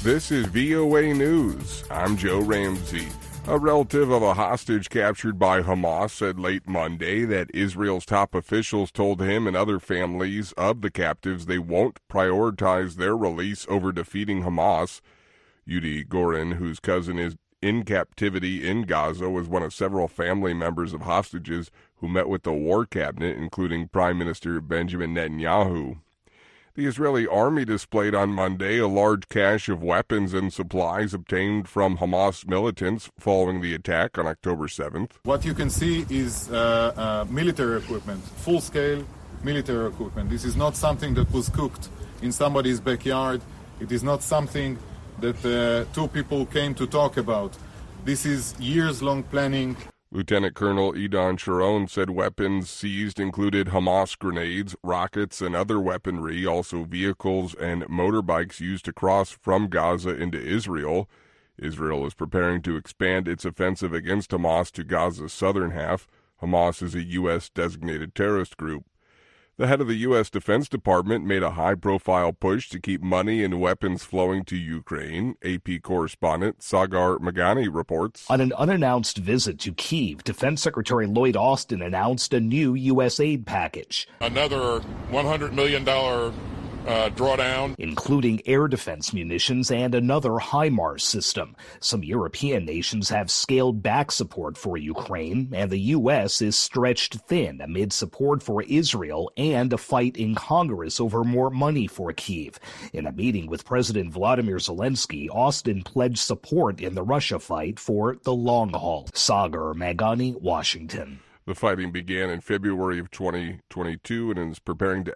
This is VOA News. I'm Joe Ramsey. A relative of a hostage captured by Hamas said late Monday that Israel's top officials told him and other families of the captives they won't prioritize their release over defeating Hamas. Yudi Gorin, whose cousin is in captivity in Gaza, was one of several family members of hostages who met with the war cabinet, including Prime Minister Benjamin Netanyahu. The Israeli army displayed on Monday a large cache of weapons and supplies obtained from Hamas militants following the attack on October 7th. What you can see is military equipment, full-scale military equipment. This is not something that was cooked in somebody's backyard. It is not something that two people came to talk about. This is years-long planning. Lieutenant Colonel Idan Sharon said weapons seized included Hamas grenades, rockets, and other weaponry, also vehicles and motorbikes used to cross from Gaza into Israel. Israel is preparing to expand its offensive against Hamas to Gaza's southern half. Hamas is a U.S. designated terrorist group. The head of the U.S. Defense Department made a high-profile push to keep money and weapons flowing to Ukraine. AP correspondent Sagar Magani reports. On an unannounced visit to Kyiv, Defense Secretary Lloyd Austin announced a new U.S. aid package. Another $100 million drawdown, including air defense munitions and another HIMARS system. Some European nations have scaled back support for Ukraine, and the U.S. is stretched thin amid support for Israel and a fight in Congress over more money for Kyiv. In a meeting with President Vladimir Zelensky, Austin pledged support in the Russia fight for the long haul. Sagar Magani, Washington. The fighting began in February of 2022 and is preparing to